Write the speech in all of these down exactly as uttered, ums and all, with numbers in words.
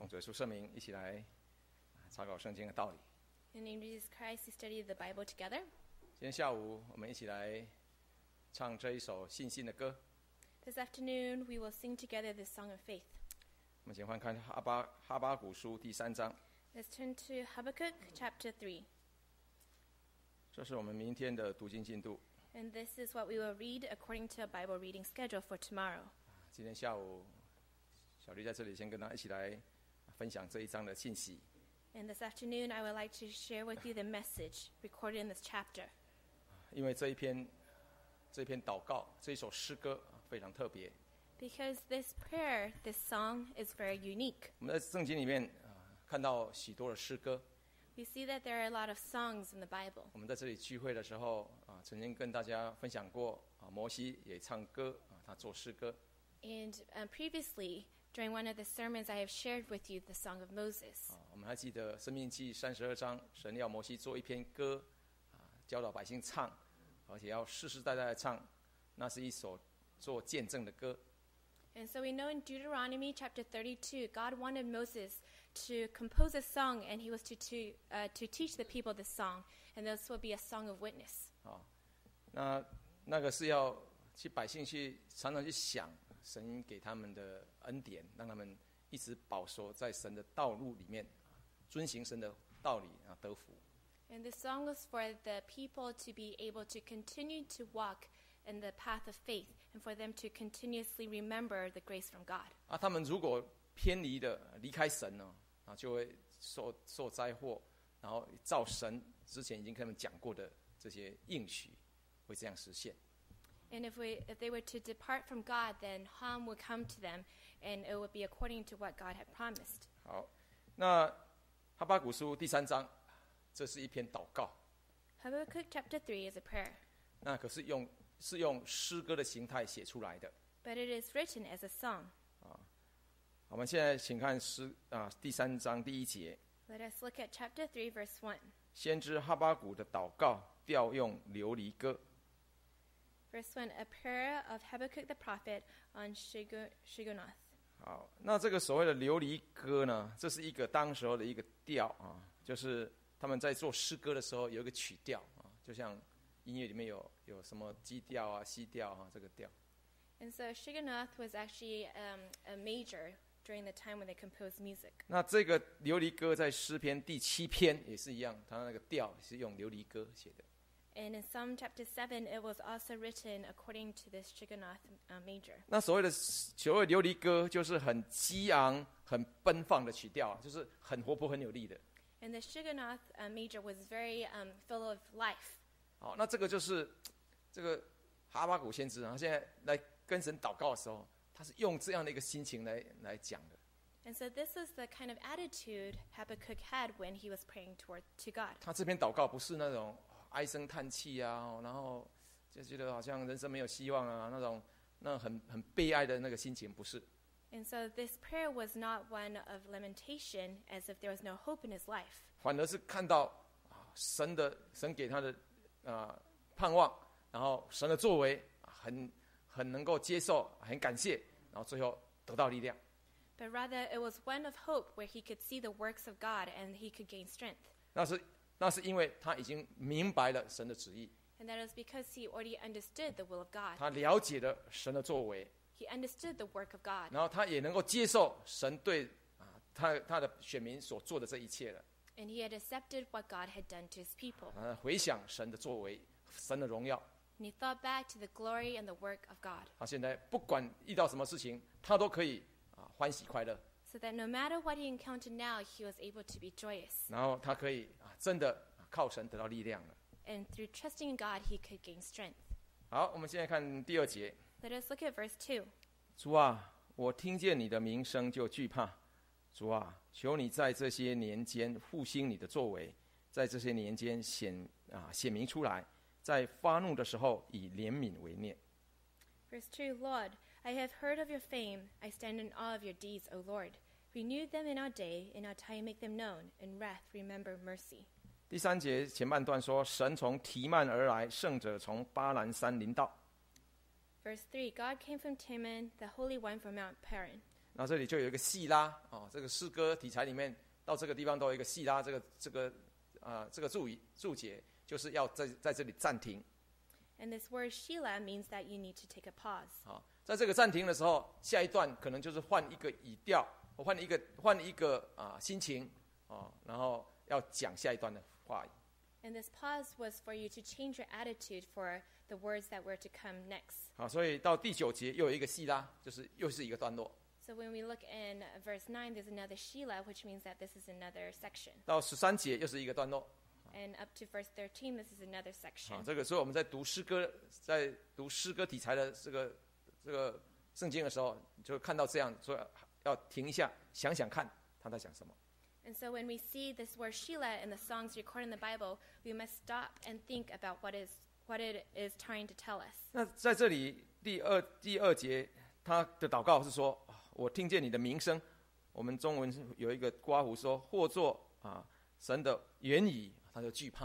主耶稣圣名，一起来查考圣经的道理。 In the name of Jesus Christ, we study the Bible together. 今天下午，我们一起来唱这一首信心的歌。 This afternoon, we will sing together this song of faith. 我们请翻看哈巴哈巴谷书第三章， Let's turn to Habakkuk chapter three. 这是我们明天的读经进度。 And this is what we will read according to a Bible reading schedule for tomorrow. 今天下午，小丽在这里先跟大家一起来分享这一章的信息。 And this afternoon, I would like to share with you the message recorded in this chapter. 因为这一篇这一篇祷告，这一首诗歌非常特别。 Because this prayer, this song, is very unique. 我们在圣经里面啊、呃、看到许多的诗歌。 We see that there are a lot of songs in the Bible. 我们在这里聚会的时候啊、呃，曾经跟大家分享过啊，摩西也唱歌啊，他做诗歌。 And um, previously, during one of the sermons, I have shared with you the Song of Moses. 啊，我们还记得《申命记》三十二章，神要摩西做一篇歌啊，教导百姓唱，而且要世世代代的唱，那是一首做见证的歌。 And so we know in Deuteronomy chapter thirty-two, God wanted Moses to compose a song, and he was to to uh, to teach the people this song, and this would be a song of witness. 啊，那那个是要去百姓去常常去想神给他们的恩典，让他们一直保守在神的道路里面，遵行神的道理啊，得福。 And this song was for the people to be able to continue to walk in the path of faith, and for them to continuously remember the grace from God. 啊，他们如果偏离的离开神呢，啊，就会受受灾祸，然后照神之前已经跟他们讲过的这些应许，会这样实现。 And if we if they were to depart from God, then harm would come to them, and it would be according to what God had promised. 好，那哈巴谷书第三章，这是一篇祷告， Habakkuk chapter three is a prayer, 那可是用是用诗歌的形态写出来的。 but it is written as a song. 我们现在请看诗啊第三章第一节， Let us look at chapter three, verse one. 先知哈巴谷的祷告调用流离歌。 Verse one, a prayer of Habakkuk the prophet on Shigu- Shigunoth. 好，那这个所谓的流离歌呢，这是一个当时候的一个调啊，就是他们在做诗歌的时候有一个曲调啊，就像音乐里面有有什么基调啊、西调啊这个调。 And so Shigunoth was actually um, a major during the time when they composed music. 那这个流离歌在诗篇第七篇也是一样，它那个调是用流离歌写的。 And in Psalm chapter seven, it was also written according to this Shigunoth uh, major. 那所谓的所谓流离歌，就是很激昂、很奔放的曲调，就是很活泼、很有力的。 And the Shigunoth uh, major was very um, full of life. 好，那这个就是这个哈巴谷先知啊，他现在来跟神祷告的时候，他是用这样的一个心情来来讲的。 And so this is the kind of attitude Habakkuk had when he was praying toward to God. 他这篇祷告不是那种唉声叹气啊，然后就觉得好像人生没有希望啊，那种那种很很悲哀的那个心情不是。 And so this prayer was not one of lamentation, as if there was no hope in his life. 反而是看到啊神的神给他的啊、呃、盼望，然后神的作为很很能够接受，很感谢，然后最后得到力量。 But rather, it was one of hope where he could see the works of God and he could gain strength. 那是那是因为他已经明白了神的旨意， And that is because he already understood the will of God. 他了解了神的作为， He understood the work of God. 然后他也能够接受神对啊他他的选民所做的这一切了。 And he had accepted what God had done to his people. 啊，回想神的作为，神的荣耀。 And he thought back to the glory and the work of God. 他现在不管遇到什么事情，他都可以啊欢喜快乐， So that no matter what he encountered now, he was able to be joyous. 然后他可以啊真的靠神得到力量了。 And through trusting in God, he could gain strength. 好，我们现在看第二节。 Let us look at verse two. 主啊，我听见你的名声就惧怕。主啊，求你在这些年间复兴你的作为，在这些年间显啊显明出来，在发怒的时候以怜悯为念。 Verse two, Lord, I have heard of your fame. I stand in awe of your deeds, O Lord. Renew them in our day, in our time make them known. In wrath remember mercy. 第三节前半段说，神从提曼而来，圣者从巴兰山临到。 Verse three, God came from Teman, the Holy One from Mount Paran. 那这里就有一个细拉啊，这个诗歌题材里面到这个地方都有一个细拉，这个这个啊、呃、这个注语注解就是要在在这里暂停。 And this word Sheila means that you need to take a pause. 啊，在这个暂停的时候，下一段可能就是换一个语调，或换一个换一个啊心情啊，然后要讲下一段的话语。 And this pause was for you to change your attitude for the words that were to come next. 好，所以到第九节又有一个细拉，就是又是一个段落。 So when we look in verse nine, there's another Sheila, which means that this is another section. 到十三节又是一个段落。 And up to verse thirteen, this is another section. 啊，这个所以我们在读诗歌，在读诗歌题材的这个这个圣经的时候，就看到这样，所以要停一下，想想看他在讲什么。 And so when we see this word Sheila in the songs recorded in the Bible, we must stop and think about what is what it is trying to tell us. 那在这里第二第二节，他的祷告是说：“我听见你的名声。”我们中文有一个括弧说：“或作啊神的言语。”他就惧怕。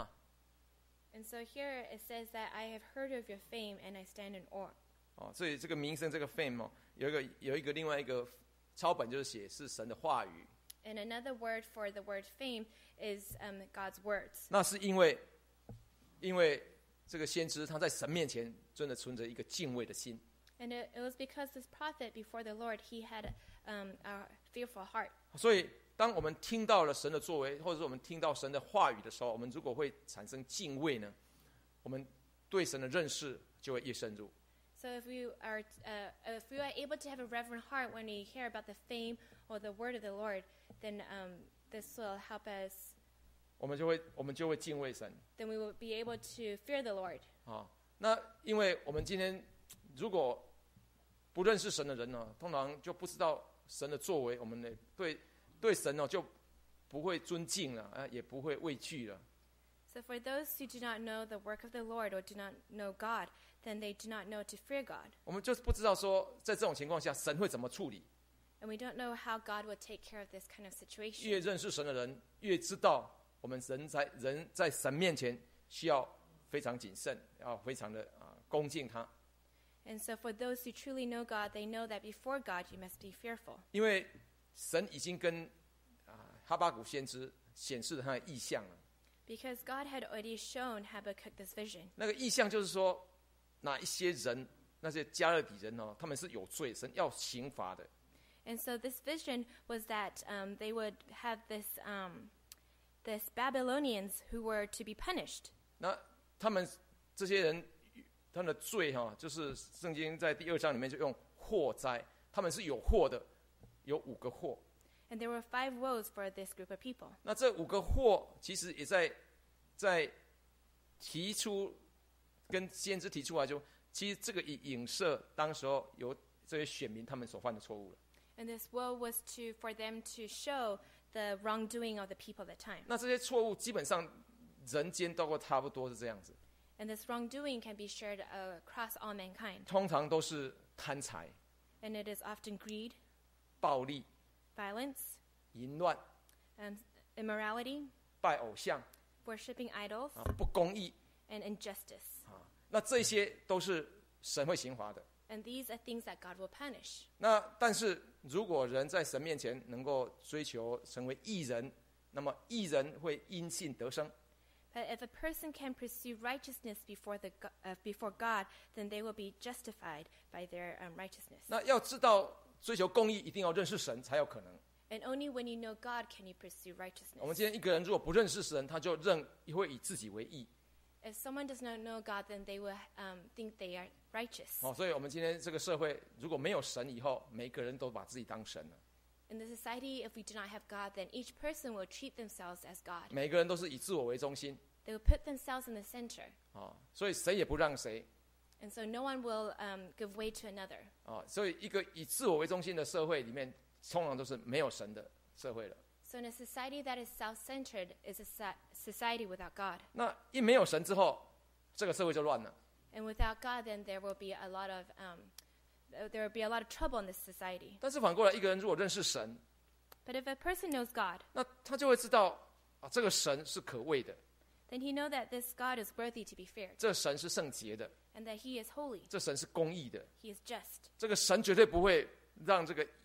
And so here it says that I have heard of your fame and I stand in awe. 哦，所以这个名声这个 fame 哦，有一个有一个另外一个抄本就是写是神的话语。 And another word for the word fame is um, God's words. 那是因为，因为这个先知他在神面前真的存着一个敬畏的心。 And it, it was because this prophet before the Lord, he had um, a fearful heart. 所以当我们听到了神的作为，或者是我们听到神的话语的时候，我们如果会产生敬畏呢，我们对神的认识就会越深入。 So if we are, uh, if we are able to have a reverent heart when we hear about the fame or the word of the Lord, then um, this will help us. 我们就会，我们就会敬畏神。 Then we will be able to fear the Lord. 啊，那因为我们今天如果不认识神的人呢，通常就不知道神的作为，我们呢对对神呢就不会尊敬了，啊，也不会畏惧了。 So for those who do not know the work of the Lord or do not know God, then they do not know to fear God. 我们就是不知道说，在这种情况下，神会怎么处理。 And we don't know how God will take care of this kind of 越 situation. 认识神的人，越知道我们人在人在神面前需要非常谨慎，要非常的啊恭敬他。 And so for those who truly know God, they know that before God you must be fearful. 因为神已经跟啊哈巴谷先知显示了他的意象了。 Because God had already shown Habakkuk this vision. 那个意象就是说，哪一些人，那些加勒底人哦，他们是有罪，神要刑罚的。 And so this vision was that um, they would have this, um, this Babylonians who were to be punished. 那他们这些人，他们的罪哈、哦，就是圣经在第二章里面就用祸灾，他们是有祸的，有五个祸。 And there were five woes for this group of people. 那这五个祸其实也在在提出跟先知提出来就，其实这个影影射当时候有这些选民他们所犯的错误了。 And this woe was to for them to show the wrongdoing of the people at the time. 那这些错误基本上人间都差不多是这样子， And this wrongdoing can be shared uh, across all mankind. 通常都是贪财、 And it is often greed, 暴力、 violence, 淫乱、 um, immorality, 拜偶像 worshipping idols, 啊、不公义 and injustice. 啊，那这些都是神会刑罚的。 And these are things that God will punish. 那但是如果人在神面前能够追求成为义人，那么义人会因信得生。 But if a person can pursue righteousness before the go- uh, before God, then they will be justified by their um, righteousness. 那要知道追求公义，一定要认识神才有可能。 And only when you know God can you pursue 我们 righteousness. 今天一个人如果不认识神，他就认会以自己为义。 If someone does not know God, then they will um, think they are righteous. 哦，所以我们今天这个社会如果没有神以后，每个人都把自己当神了， In the society, if we do not have God, then each person will treat themselves as God. 每个人都是以自我为中心 They will put themselves in the center. 啊、所以谁也不让谁 And so no one will um, give way to another. 啊、所以一个以自我为中心的社会里面，通常都是没有神的社会了。 So in a society that is self-centered is a so- society without God. 那一没有神之后，这个社会就乱了。 And without God, then there will be a lot of um, th- there will be a lot of trouble in this society. 但是反过来，一个人如果认识神， But if a person knows God, 那他就会知道啊，这个神是可畏的， then he know that this God is worthy to be feared, 这神是圣洁的， and that he is holy, 这神是公义的， he is just, 这个神绝对不会让这个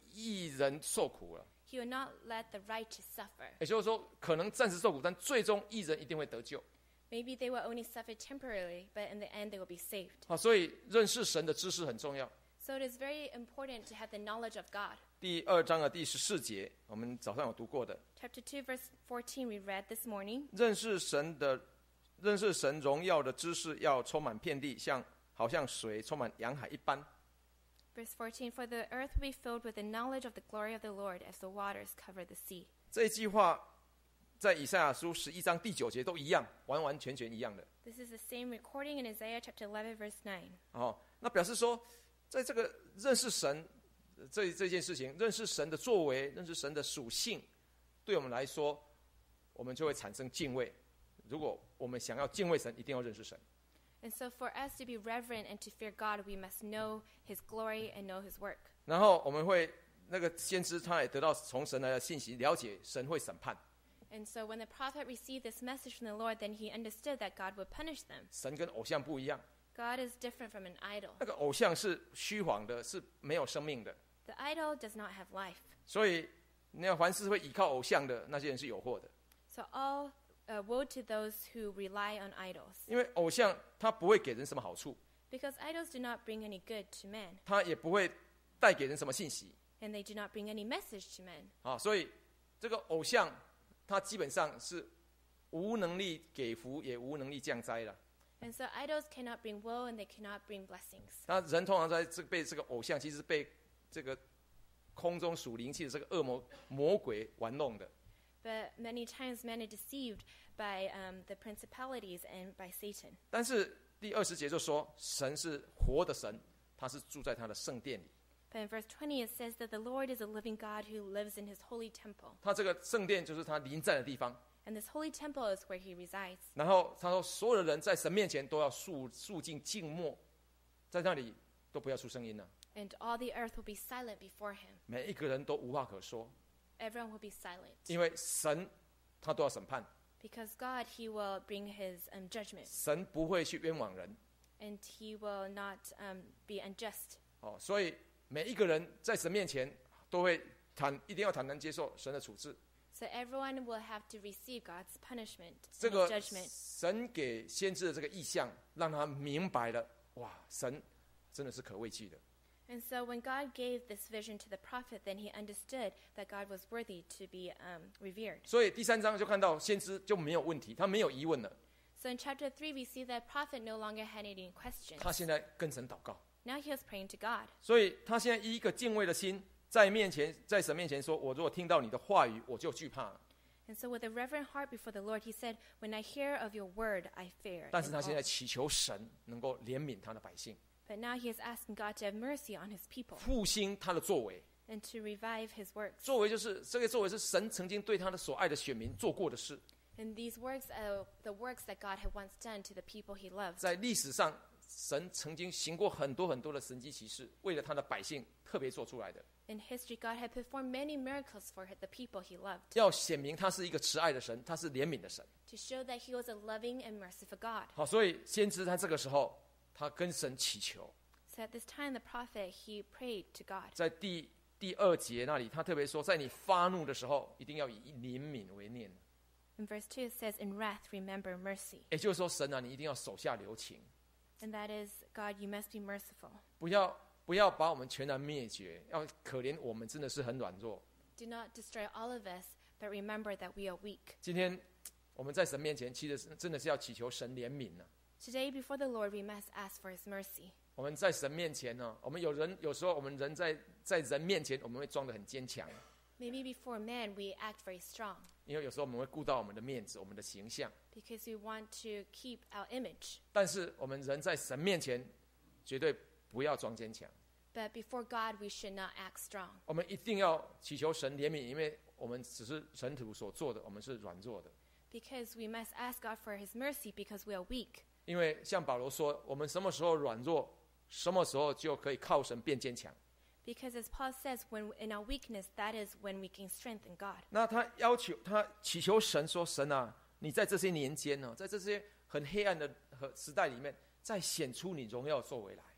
义人受苦了。 He will not let the righteous suffer. 也就是说，可能暂时受苦，但最终义人一定会得救。 Maybe they will only suffer temporarily, but in the end they will be saved. 好，所以认识神的知识很重要。 So it is very important to have the knowledge of God. 第二章的第十四节，我们早上有读过的。 Chapter two, verse fourteen, we read this morning. 认识神的，认识神荣耀的知识要充满遍地，像好像水充满洋海一般。 Verse fourteen, For the earth will be filled with the knowledge of the glory of the Lord as the waters cover the sea. 这一句话在以赛亚书十一章第九节都一样，完完全全一样的。 This is the same recording in Isaiah chapter eleven, verse nine. 哦，那表示说，在这个认识神这这件事情，认识神的作为，认识神的属性，对我们来说，我们就会产生敬畏。如果我们想要敬畏神，一定要认识神。 And so for us to be reverent and to fear God, we must know His glory and know His work. 然后我们会那个先知他也得到从神来的信息，了解神会审判。 And so when the prophet received this message from the Lord, then he understood that God would punish them. 神跟偶像不一样， God is different from an idol. 那个偶像是虚晃的，是没有生命的。 The idol does not have life. 所以，你要凡是会倚靠偶像的那些人是有祸的。 So all uh, woe to those who rely on idols. 因为偶像他不会给人什么好处， Because idols do not bring any good to man. 他也不会带给人什么信息 And they do not bring any message to man. 啊。所以，这个偶像他基本上是无能力给福，也无能力降灾了。 And so idols cannot bring woe and they cannot bring blessings. 那人通常在这被这个偶像，其实被这个空中属灵气的这个恶魔魔鬼玩弄的。 But many times men are deceived by um, the principalities and by Satan. 但是第二十节就说，神是活的神，他是住在他的圣殿里。 But in verse twenty it says that the Lord is a living God who lives in his holy temple. 他这个圣殿就是他临在的地方。 And this holy temple is where he resides. 然后他说，所有的人在神面前都要肃肃静静默，在那里都不要出声音了。 And all the earth will be silent before him. 每一个人都无话可说， Everyone will be silent. 因为神他都要审判， Because God, he will bring his um, judgment. 神不会去冤枉人。 And he will not um, be unjust. 哦，所以每一个人在神面前都会坦，一定要坦然接受神的处置。 So everyone will have to receive God's punishment 这 and 个 judgment. 神给先知的这个意象，让他明白了，哇，神真的是可畏惧的。 And so when God gave this vision to the prophet, then he understood that God was worthy to be um, revered. 所以第三章就看到先知就没有问题，他没有疑问了， So in chapter three, we see that prophet no longer had any questions. 他现在跟神祷告。 Now he was praying to God. 所以他现在以一个敬畏的心，在面前，在神面前说：“我如果听到你的话语，我就惧怕了。 And so with a reverent heart before the Lord, he said, When I hear of your word, I fear. ” 但是 and 他现在 awe. 祈求神能够怜悯他的百姓， But now he is asking God to have mercy on his people 复兴他的作为。 and to revive his works. 作为就是这个作为是神曾经对他的所爱的选民做过的事， And these works are the works that God had once done to the people he loved. 在历史上，神曾经行过很多很多的神迹奇事，为了他的百姓特别做出来的， In history, God had performed many miracles for the people he loved 要显明他是一个慈爱的神，他是怜悯的神。 to show that he was a loving and merciful God. 好，所以先知在这个时候，他跟神祈求， So at this time, the prophet, he prayed to God. 在第第二节那里，他特别说，在你发怒的时候，一定要以怜悯为念。 In verse two, it says, In wrath, remember mercy. 也就是说，神啊，你一定要手下留情， And that is, God, you must be merciful. 不要不要把我们全然灭绝，要可怜我们真的是很软弱。 Do not destroy all of us, but remember that we are weak. 今天我们在神面前，其实是真的是要祈求神怜悯呢、 Today, before the Lord, we must ask for his mercy. 我们在神面前呢，我们有人有时候我们人在在人面前，我们会装得很坚强， Maybe before man, we act very strong 因为有时候我们会顾到我们的面子、我们的形象。 because we want to keep our image. 但是我们人在神面前，绝对不要装坚强。 But before God, we should not act strong 我们一定要祈求神怜悯，因为我们只是尘土所做的，我们是软弱的。 because we must ask God for his mercy because we are weak. 因为像保罗说，我们什么时候软弱，什么时候就可以靠神变坚强。 Because as Paul says, when in our weakness, that is when we can strengthen God. 那他要求他祈求神说：“神啊，你在这些年间呢，在这些很黑暗的和时代里面，再显出你荣耀作为来。”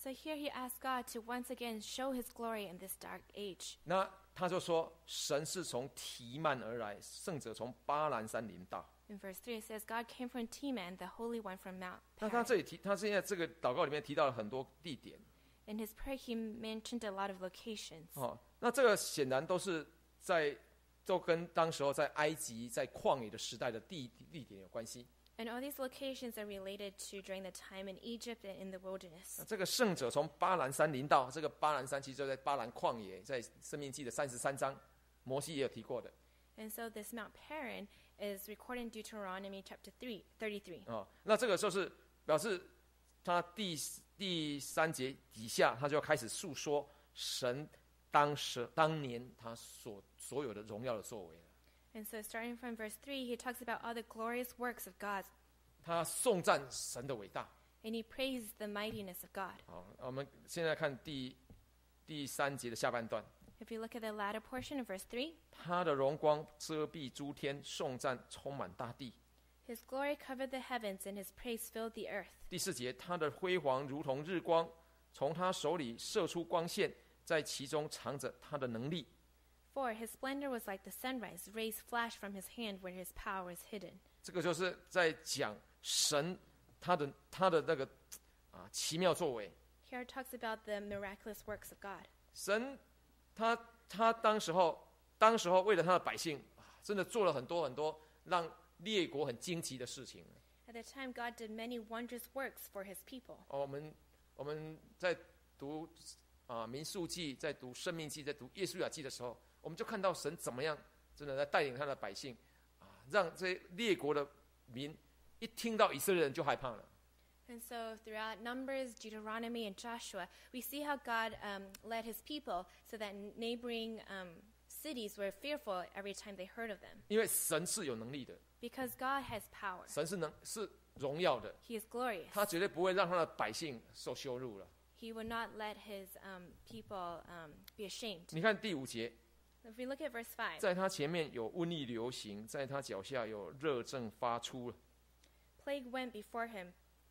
So here he asked God to once again show his glory in this dark age. 那他就说，神是从提曼而来，圣者从巴兰山临到。 In verse three, it says, God came from Teman, the Holy One from Mount 那他 Paran. 这里提，他现在这个祷告里面提到了很多地点。 In his prayer, he mentioned a lot of locations. 哦，那这个显然都是在，都跟当时候在埃及在旷野的时代的地地点有关系。 And all these locations are related to during the time in Egypt and in the wilderness. 那这个圣者从巴兰山临到，这个巴兰山其实就在巴兰旷野，在申命记的三十三章，摩西也有提过的。 And so this Mount Paran is recorded in Deuteronomy chapter three, thirty-three. 哦，那这个就是表示他第第三节底下，他就开始诉说神当时当年他所所有的荣耀的作为了。 And so starting from verse three, he talks about all the glorious works of God. 他颂赞神的伟大。 And he praised the mightiness of God. 好，我们现在看第第三节的下半段。 If you look at the latter portion of verse three, 他的荣光遮蔽诸天，颂赞充满大地。 his glory covered the heavens and his praise filled the earth. 第四节，他的辉煌如同日光，从他手里射出光线，在其中藏着他的能力。 For his splendor was like the sunrise, rays flashed from his hand where his power is hidden. 这个就是在讲神他的他的那个啊奇妙作为。 Here it talks about the miraculous works of God. 神他他当时候当时候为了他的百姓，真的做了很多很多让列国很惊奇的事情。 At the time, God did many wondrous works for his people. 哦，我们我们在读啊民数记，在读申命记，在读耶稣亚记的时候，我们就看到神怎么样真的在带领他的百姓啊，让这些列国的民一听到以色列人就害怕了。 And so throughout Numbers, Deuteronomy, and Joshua, we see how God um, led his people so that neighboring um, cities were fearful every time they heard of them. 因为神是有能力的， Because God has power. 神是能是荣耀的， He is glorious. 他绝对不会让他的百姓受羞辱了。 He will not let his um, people um, be ashamed. 你看第五节， If we look at verse five, 在他前面有瘟疫流行，在他脚下有热症发出了。 plague went before him,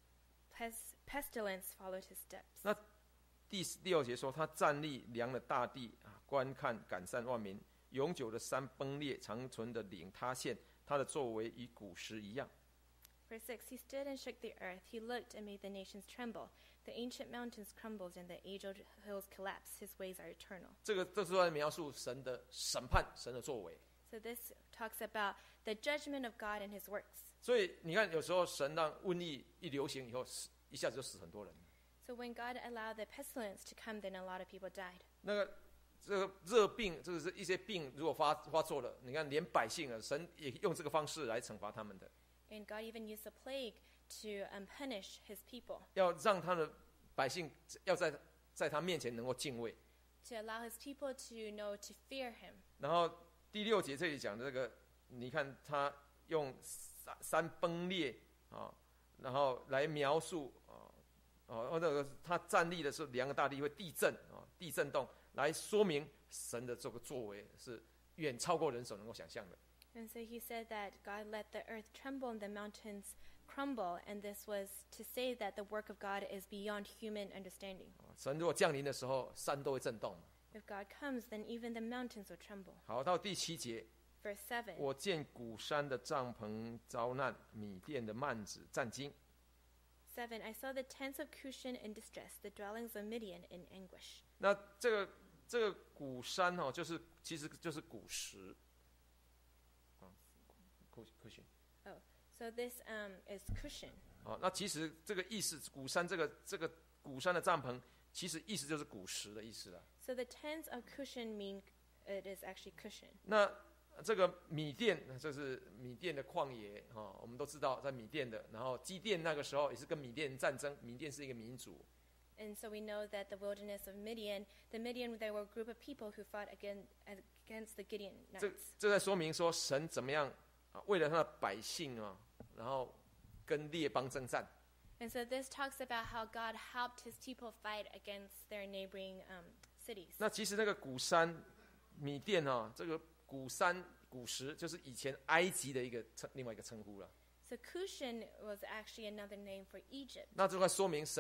Pes- pestilence followed his steps. 那第六节说，他站立量了大地啊，观看赶散万民，永久的山崩裂，长存的岭塌陷，他的作为与古时一样。 Verse six, he stood and shook the earth. He looked and made the nations tremble. The ancient mountains crumbled and the age-old hills collapsed. His ways are eternal. 这个这是在描述神的审判，神的作为。 So this talks about the judgment of God and his works. 所以你看，有时候神让瘟疫一流行以后，死一下子就死很多人。 So when God allowed the pestilence to come, then a lot of people died. 那个这个热病，这个是一些病，如果发发作了，你看连百姓啊，神也用这个方式来惩罚他们的， And God even used the plague to um, punish his people, 要让他的百姓要在在他面前能够敬畏。 to allow his people to know to fear him. 然后第六节这里讲的这个，你看他用山山崩裂啊，然后来描述啊，哦，那个他站立的时候，两个大地会地震啊，地震动，来说明神的这个作为是远超过人所能够想象的。 And so he said that God let the earth tremble and the mountains crumble, and this was to say that the work of God is beyond human understanding. 神如果降临的时候，山都会震动。 If God comes, then even the mountains will tremble. 好，到第七节， Verse seven, 我见古山的帐篷遭难，米甸的幔子战惊。 seven, I saw the tents of Cushan in distress, the dwellings of Midian in anguish. 那这个这个古山哦，就是其实就是古石。啊，库库逊。 Oh, so this um, is Cushan. 好，那其实这个意思，古山这个这个古山的帐篷，其实意思就是古石的意思了。 So the tents of Cushan mean it is actually Cushan. 那这个米甸，这是米甸的旷野啊、哦，我们都知道在米甸的。然后基甸那个时候也是跟米甸人战争，米甸是一个民族。 And so we know that the wilderness of Midian, the Midian, they were a group of people who fought against, against the 这 Gideonites. 这在说明说神怎么样啊，为了他的百姓啊，然后跟列邦征战。 And so this talks about how God helped his people fight against their neighboring um, cities. 那其实那个古山米甸啊，这个古山古石就是以前埃及的一个称另外一个称呼了。 So Cushan was actually another name for Egypt. 那这块说明神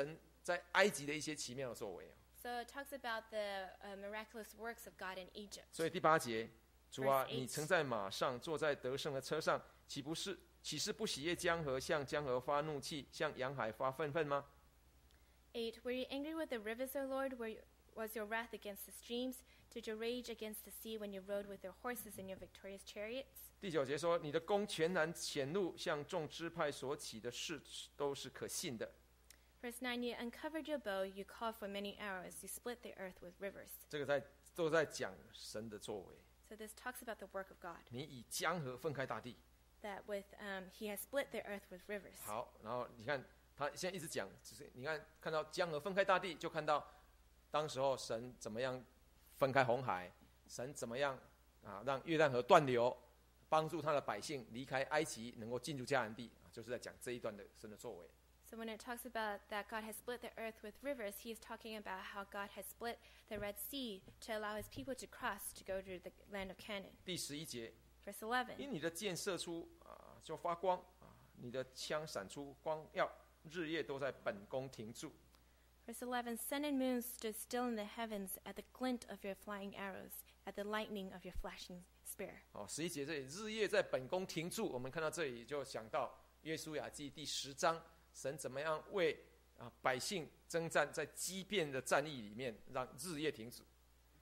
在埃及的一些奇妙的作为。 So it talks about the uh, miraculous works of God in Egypt. 所以第八节，主啊， Verse eight 你乘在马上，坐在得胜的车上，岂不是岂是不喜悦江河，向江河发怒气，向洋海发愤愤吗？ eight. Were you angry with the rivers, O Lord? Were you, was your wrath against the streams? Did you rage against the sea when you rode with your horses in your victorious chariots? 第九节说，你的弓全然显露，向众支派所起的事都是可信的。 Verse nine. You uncovered your bow, you called for many arrows, you split the earth with rivers. 这个在都在讲神的作为。 So this talks about the work of God. 你以江河分开大地。 That with um, he has split the earth with rivers. 好，然后你看他现在一直讲，就是你看看到江河分开大地，就看到当时候神怎么样分开红海，神怎么样啊让约旦河断流，帮助他的百姓离开埃及，能够进入迦南地，就是在讲这一段的神的作为。 So when it talks about that God has split the earth with rivers, he is talking about how God has split the Red Sea to allow his people to cross to go to the land of Canaan. 第十一节， Verse eleven. 因你的箭射出啊就发光啊，你的枪闪出光耀，日夜都在本宫停住。 Verse eleven. Sun and moon stood still in the heavens at the glint of your flying arrows, at the lightning of your flashing spear. 哦，十一节这里日夜在本宫停住，我们看到这里就想到约书亚记第十章。 神怎么样为啊百姓征战，在激变的战役里面，让日夜停止。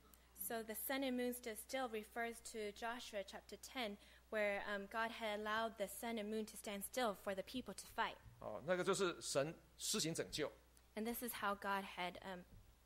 So the sun and moon stood still refers to Joshua chapter ten, where um, God had allowed the sun and moon to stand still for the people to fight. 哦，那个就是神施行拯救。 And this is how God had, um,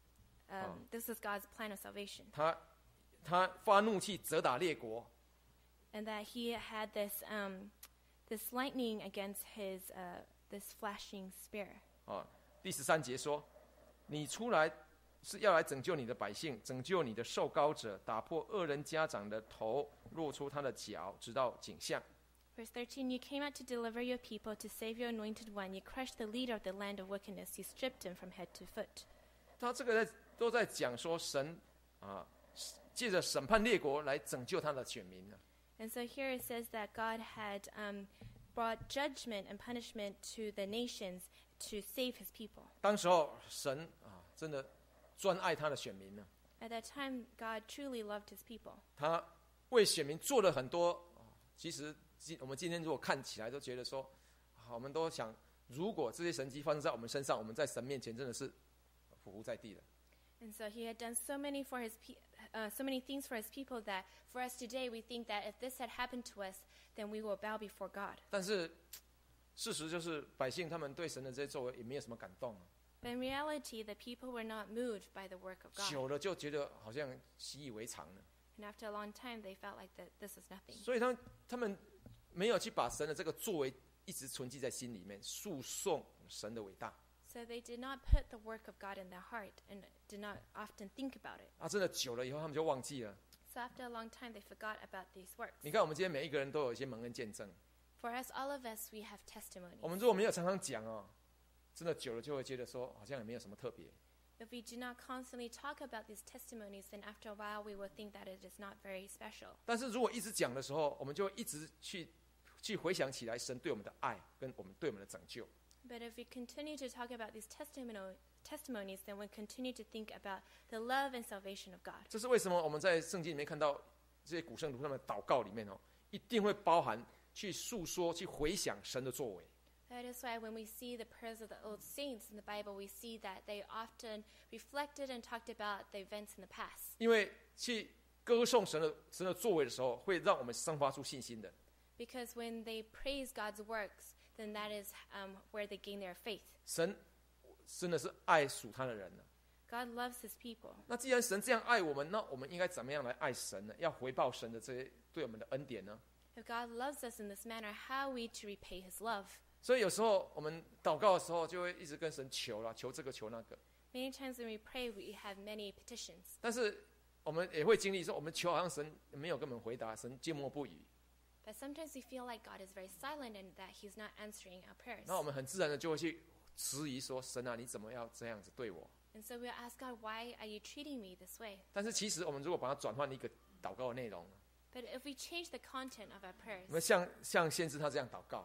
um, Oh. this is God's plan of salvation. 他他发怒气责打列国， And that he had this, um, this lightning against his, uh, this flashing spear. 哦，第十三节说，你出来是要来拯救你的百姓，拯救你的受膏者，打破恶人家长的头，落出他的脚，直到颈项。 Verse thirteen, you came out to deliver your people, to save your anointed one. You crushed the leader of the land of wickedness. You stripped him from head to foot. 他这个在都在讲说神啊，借着审判列国来拯救他的选民呢。 And so here it says that God had um, brought judgment and punishment to the nations to save his people. 当时候神啊，真的专爱他的选民呢。 At that time, God truly loved his people. 他为选民做了很多。其实今我们今天如果看起来都觉得说，啊我们都想，如果这些神迹发生在我们身上，我们在神面前真的是匍匐在地的。 And so he had done so many for his, pe- uh, so many things for his people that for us today, we think that if this had happened to us, then we will bow before God. 但是事实就是百姓他们对神的这些作为也没有什么感动， But in reality, the people were not moved by the work of God. 久了就觉得好像习以为常了。 And after a long time, they felt like that this is nothing. 所以他们他们没有去把神的这个作为一直存记在心里面，诉讼神的伟大。 So they did not put the work of God in their heart and did not often think about it. 啊，真的久了以后，他们就忘记了。 So after a long time, they forgot about these works. 你看，我们今天每一个人都有一些蒙恩见证。 For us, all of us, we have testimonies. 我们如果没有常常讲哦，真的久了就会觉得说，好像也没有什么特别。 If we do not constantly talk about these testimonies, then after a while, we will think that it is not very special. 但是如果一直讲的时候，我们就一直去去回想起来神对我们的爱，跟我们对我们的拯救。 But if we continue to talk about these testimonial, testimonies, then we continue to think about the love and salvation of God. 这是为什么我们在圣经里面看到这些古圣徒他们的祷告里面哦，一定会包含去诉说、去回想神的作为。 That is why when we see the prayers of the old saints in the Bible, we see that they often reflected and talked about the events in the past. 因为去歌颂神的神的作为的时候，会让我们生发出信心的。 Because when they praise God's works, then that is um, where they gain their faith. 神真的是爱属他的人呢。 God loves his people. 那既然神这样爱我们，那我们应该怎么样来爱神呢？要回报神的这些对我们的恩典呢？ If God loves us in this manner, how are we to repay his love? 所以有时候我们祷告的时候，就会一直跟神求啦，求这个求那个。 Many times when we pray, we have many petitions. 但是我们也会经历说，我们求好像神没有跟我们回答，神缄默不语。 But sometimes we feel like God is very silent and that he's not answering our prayers. 那我们很自然的就会去质疑说，神啊，你怎么要这样子对我？ And so we'll ask God, why are you treating me this way? 但是其实我们如果把它转换一个祷告的内容， But if we change the content of our 我们 prayers, 像像先知他这样祷告，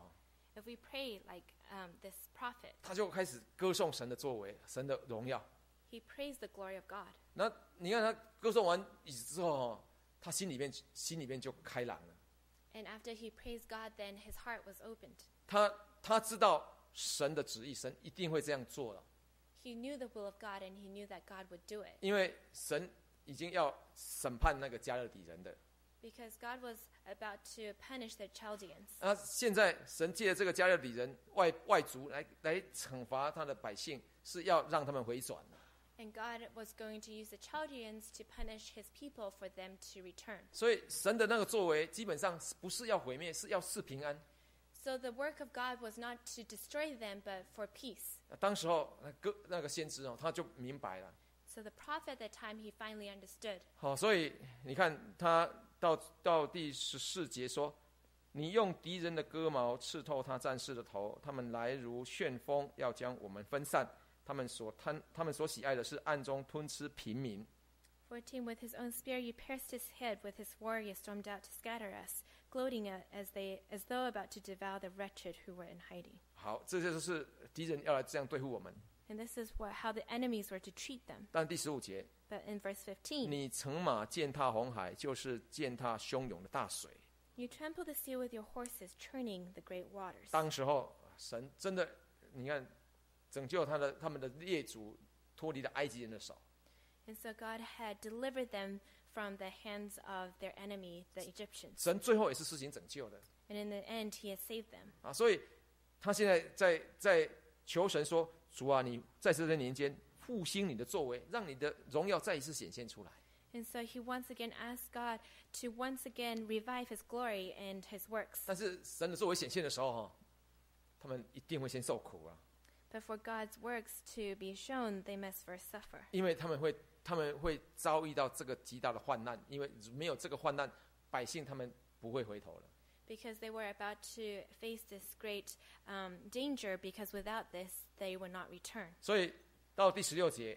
If we pray like um, this prophet, 他就开始歌颂神的作为，神的荣耀。 he praised the glory of God. 那你看他歌颂完之后哦，他心里面心里面就开朗了。 And after he praised God, then his heart was opened. 他他知道神的旨意，神一定会这样做了， He knew the will of God, and he knew that God would do it. 因为神已经要审判那个加勒底人的。 Because God was about to punish the Chaldeans. 那现在神借这个加勒底人外外族来来惩罚他的百姓，是要让他们回转的。 And God was going to use the Chaldeans to punish his people for them to return. 所以神的那个作为，基本上不是要毁灭，是要赐平安。 So the work of God was not to destroy them, but for peace. 当时候那个那个先知哦，他就明白了。 So the prophet at that time, he finally understood. 好，所以你看他到到第十四节说：“你用敌人的戈矛刺透他战士的头，他们来如旋风，要将我们分散。他们所贪，他们所喜爱的是暗中吞吃平民。” fourteen, with his own spear you pierced his head, with his warriors stormed out to scatter us, gloating as they as though about to devour the wretched who were in hiding. 好，这就是敌人要来这样对付我们。 And this is what, how the enemies were to treat them. 但第十五节， But in verse fifteen, 你乘马践踏红海，就是践踏汹涌的大水。 you trample the sea with your horses, churning the great waters. 当时候，神真的，你看，拯救他的他们的列祖脱离了埃及人的手。 And so God had delivered them from the hands of their enemy, the Egyptians. 神最后也是施行拯救的 And in the end, he has saved them. 啊，所以他现在在在求神说：“主啊，你在这些年间复兴你的作为，让你的荣耀再一次显现出来。” And so he once again asked God to once again revive his glory and his works. 但是神的作为显现的时候，哈，他们一定会先受苦啊， But for God's works to be shown, they must first suffer. 因为他们会他们会遭遇到这个极大的患难，因为没有这个患难，百姓他们不会回头了。 Because they were about to face this great um, danger, because without this, they would not return. 所以到第十六节，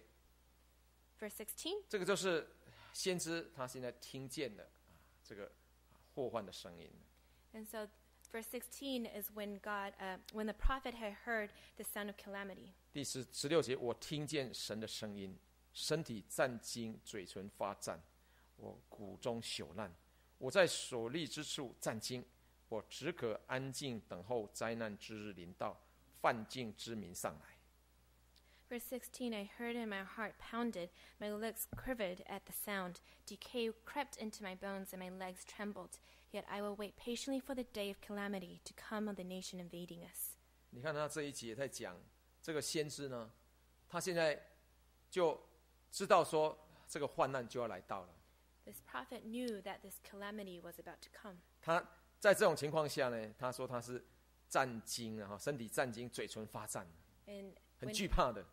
Verse sixteen, 这个就是先知他现在听见了啊这个祸患的声音。 and so verse sixteen is when God, uh, when the prophet had heard the sound of calamity. 第十十六节，我听见神的声音，身体战惊，嘴唇发战，我骨中朽烂，我在所立之处战惊，我只可安静等候灾难之日临到，犯境之民上来。 Verse sixteen, I heard and my heart pounded, my lips quivered at the sound. Decay crept into my bones and my legs trembled. Yet I will wait patiently for the day of calamity to come on the nation invading us. 你看他这一节在讲这个先知呢，他现在就知道说这个患难就要来到了。 This prophet knew that this calamity was about to come. 他在这种情况下呢，他说他是战惊啊，身体战惊，嘴唇发战， And 很 when, 惧怕的。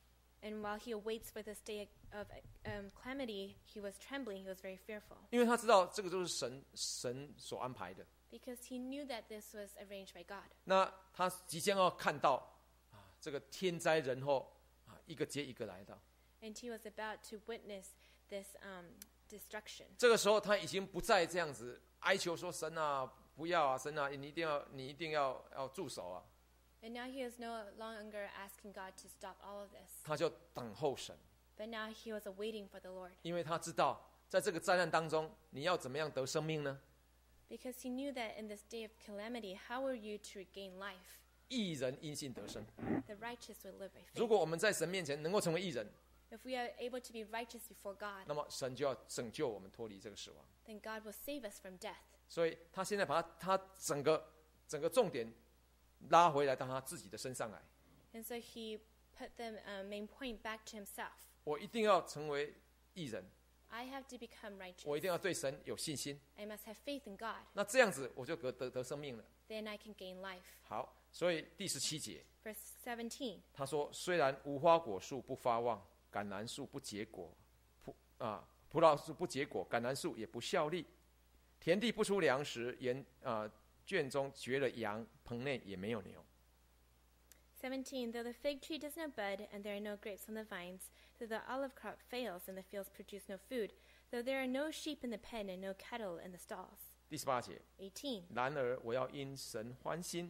and while he awaits for this day of um, calamity, he was trembling, he was very fearful. 因为他知道这个就是神神所安排的。 Because he knew that this was arranged by God. 那他即将要看到啊，这个天灾人祸啊，一个接一个来到。 And he was about to witness this um, destruction. 这个时候他已经不再这样子哀求说：“神啊，不要啊，神啊，你一定要，你一定要要住手啊！” And now he is no longer asking God to stop all of this. 他就等候神， But now he was awaiting for the Lord. 因为他知道在这个灾难当中，你要怎么样得生命呢？ Because he knew that in this day of calamity, how are you to regain life? 义人因信得生。 The righteous will live by 如 faith. 果我们在神面前能够成为义人， If we are able to be righteous before God, 那么神就要拯救我们脱离这个死亡。 then God will save us from death. 所以他现在把他他整个整个重点拉回来到他自己的身上来。 And so he put the uh, main point back to himself. 我一定要成为义人， I have to become righteous. 我一定要对神有信心。 I must have faith in God. 那这样子我就得得得生命了。 Then I can gain life. 好，所以第十七节 Verse seventeen. 他说：“虽然无花果树不发旺，橄榄树不结果，葡啊葡萄树不结果，橄榄树也不效力，田地不出粮食，园啊圈中绝了羊，棚内也没有牛。” seventeen. Though the fig tree does not bud, and there are no grapes on the vines, though the olive crop fails, and the fields produce no food, though there are no sheep in the pen, and no cattle in the stalls. 第十八节， eighteen. 然而我要因神欢心，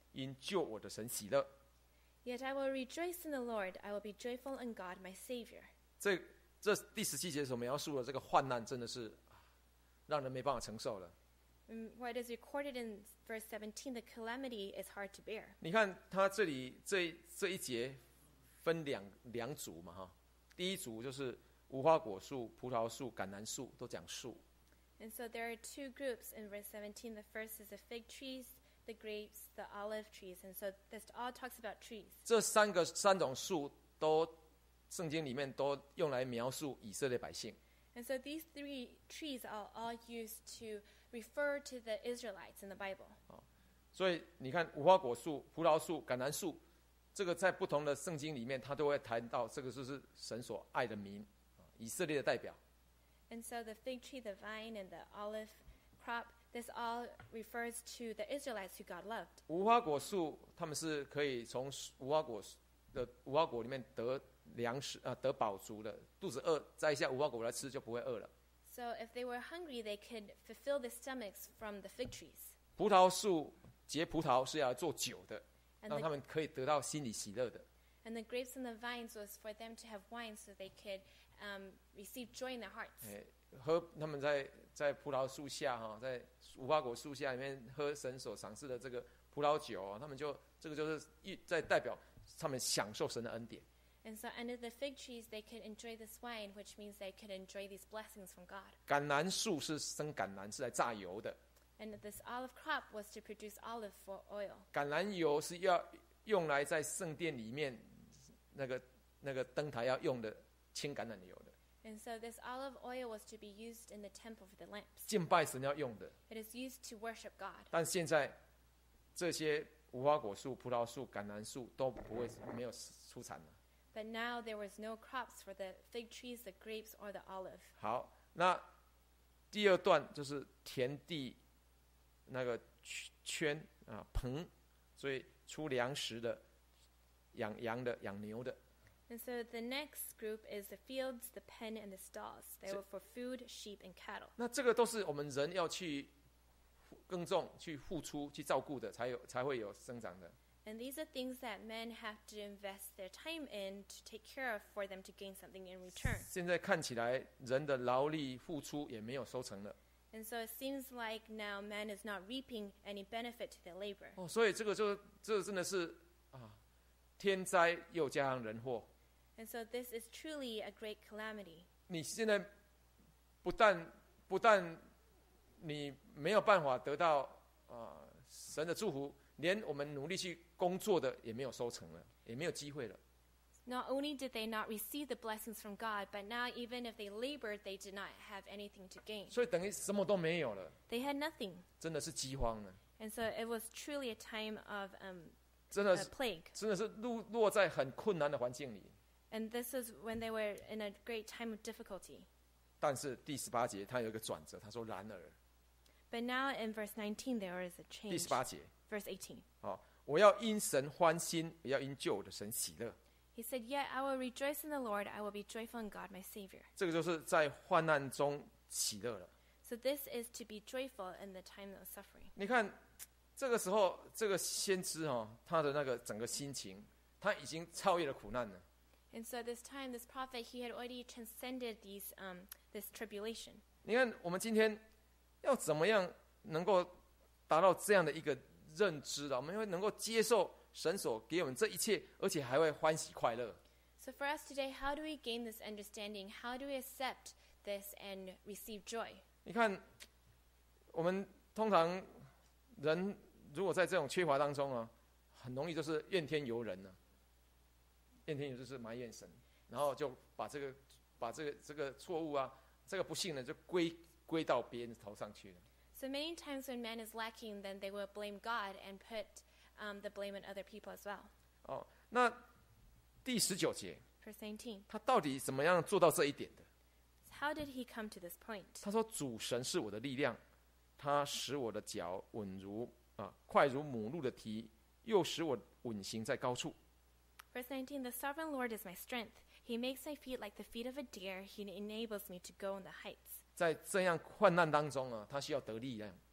因救我的神喜乐。 Yet I will rejoice in the Lord. I will be joyful in God, my Savior. 这这第十七节所描述的这个患难，真的是让人没办法承受了。 And what is recorded in verse seventeen, the calamity is hard to bear. 你看他这里这这一节分两两组嘛哈，第一组就是无花果树、葡萄树、橄榄树，都讲树。 And so there are two groups in verse seventeen. The first is the fig trees, the grapes, the olive trees. And so this all talks about trees. 这三个三种树都圣经里面都用来描述以色列百姓。 And so these three trees are all used to refer to the Israelites in the Bible. 所以你看无花果树、葡萄树、橄榄树，这个在不同的圣经里面，它都会谈到这个就是神所爱的民，以色列的代表。 And so the fig tree, the vine, and the olive crop, this all refers to the Israelites who God loved. 无花果树，他们是可以从无花果的无花果里面得粮食啊，得饱足的，肚子饿摘一下无花果来吃就不会饿了。 So if they were hungry, they could fulfill their stomachs from the fig trees. 葡萄树结葡萄是要做酒的， And 让他 the, 们可以得到心里喜乐的。 and the grapes and the vines was for them to have wine so they could um, receive joy in their hearts. 哎，喝他们在在葡萄树下哈，在无花果树下里面喝神所赏赐的这个葡萄酒，他们就这个就是一在代表他们享受神的恩典。 And so under the fig trees, they could enjoy this wine, which means they could enjoy these blessings from God. 橄榄树是生橄榄，是来榨油的。 And this olive crop was to produce olive for oil. 橄榄油是要用来在圣殿里面那个那个灯台要用的清橄榄油的， And so this olive oil was to be used in the temple for the lamps. 敬拜神要用的。 It is used to worship God. 但现在这些无花果树、葡萄树、橄榄树都不会没有出产了。 But now there was no crops for the fig trees, the grapes, or the olive. 好，那第二段就是田地那个圈啊棚，所以出粮食的，养羊的、养牛的。 And so the next group is the fields, the pen, and the stalls. They were for food, sheep, and cattle. 那这个都是我们人要去耕种、去付出、去照顾的，才有才会有生长的。 And these are things that men have to invest their time in to take care of for them to gain something in return. 现在看起来，人的劳力付出也没有收成了。 And so it seems like now man is not reaping any benefit to their labor. 哦，所以这个就这真的是啊，天灾又加上人祸。 And so this is truly a great calamity. 你现在不但不但你没有办法得到啊神的祝福，连我们努力去工作的也没有收成了，也没有机会了。 Not only did they not receive the blessings from God, but now even if they labored, they did not have anything to gain. 所以等于什么都没有了， They had nothing. 真的是饥荒了， And so it was truly a time of um, 真的 a 是 plague. 真的是落落在很困难的环境里。 And this is when they were in a great time of difficulty. 但是第十八节他有一个转折，他说：“然而， But now in verse nineteen, there is a 第 change. 十八节， Verse eighteen. 哦，我要因神欢心，也要因救我的神喜乐。” He said, Yet I will rejoice in the Lord. I will be joyful in God, my Savior. 这个就是在患难中喜乐了。 So this is to be joyful in the time of suffering. 你看，这个时候这个先知哦，他的那个整个心情，他已经超越了苦难了。 And so this time, this prophet, he had already transcended these, um, this tribulation. 你看，我们今天要怎么样能够达到这样的一个认知了？我们会能够接受神所给我们这一切，而且还会欢喜快乐。 So for us today, how do we gain this understanding? How do we accept this and receive joy? 你看，我们通常人如果在这种缺乏当中啊，很容易就是怨天尤人呢、啊。怨天尤就是埋怨神，然后就把这个把这个这个错误啊，这个不幸呢，就归归到别人头上去了。 So many times when man is lacking, then they will blame God and put um, the blame on other people as well. 哦，那第十九节， Verse nineteen. 他到底怎么样做到这一点的？ How did he come to this point? 他说：“主神是我的力量，他使我的脚稳如啊，快如母鹿的蹄，又使我稳行在高处。” Verse nineteen. The sovereign Lord is my strength. He makes my feet like the feet of a deer. He enables me to go on the heights. 在这样患难当中啊，他需要得力量。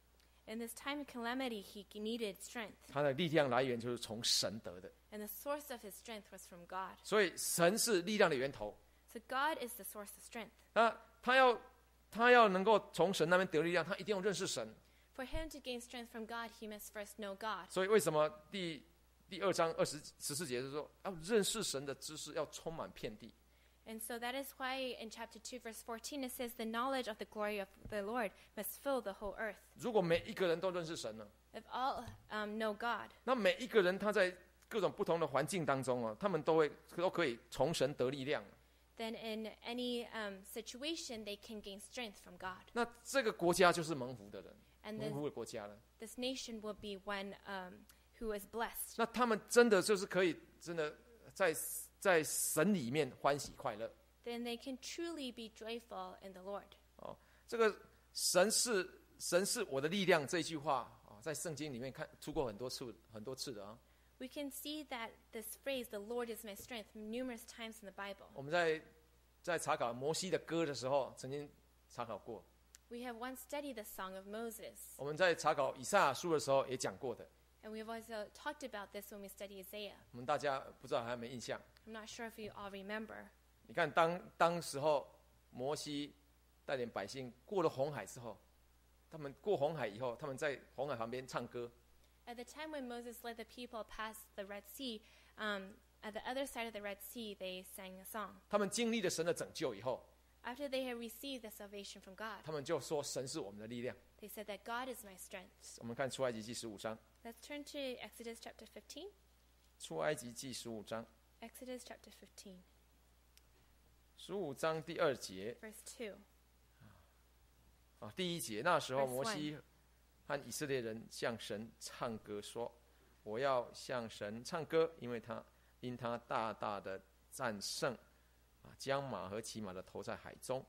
In this time of calamity, he needed strength. 他的力量来源就是从神得的， And the source of his strength was from God. 所以神是力量的源头。 So God is the source of strength. 那他要他要能够从神那边得力量，他一定要认识神。 For him to gain strength from God, he must first know God. 所以为什么第第二章二十十四节是说，要认识神的知识要充满遍地。 And so that is why in chapter two, verse fourteen, it says, the knowledge of the glory of the Lord must fill the whole earth. 如果每一个人都认识神呢， If all um, know God, 那每一个人他在各种不同的环境当中啊，他们都会都可以从神得力量。 then in any um, situation, they can gain strength from God. 那这个国家就是蒙福的人， And 蒙 this, 福的国家了。 this nation will be one um, who is blessed. 那他们真的就是可以真的在在神里面欢喜快乐。 Then they can truly be joyful in the Lord. 哦，这个神是神是我的力量这句话啊，在圣经里面看出过很多次很多次的啊。 We can see that this phrase, the Lord is my strength, numerous times in the Bible. 我们在在查考摩西的歌的时候，曾经查考过。 We have once studied the Song of Moses. 我们在查考以赛亚书的时候也讲过的。 And we've also talked about this when we study Isaiah. 我们大家不知道还有没有印象？ I'm not sure if you all remember. 你看当当时候摩西带领百姓过了红海之后，他们过红海以后，他们在红海旁边唱歌。 At the time when Moses led the people past the Red Sea, um, at the other side of the Red Sea, they sang a song. 他们经历了神的拯救以后， After they had received the salvation from God, 他们就说神是我们的力量。 they said that God is my strength. 我们看出埃及记十五章， Let's turn to Exodus chapter fifteen. 出埃及记十五章， Exodus chapter fifteen, 十五章第二节 verse two. 啊，第一节，那时候 Verse 摩西和以色列人向神唱歌说：“我要向神唱歌，因为他因他大大的战胜，啊，将马和骑马的投在海中。”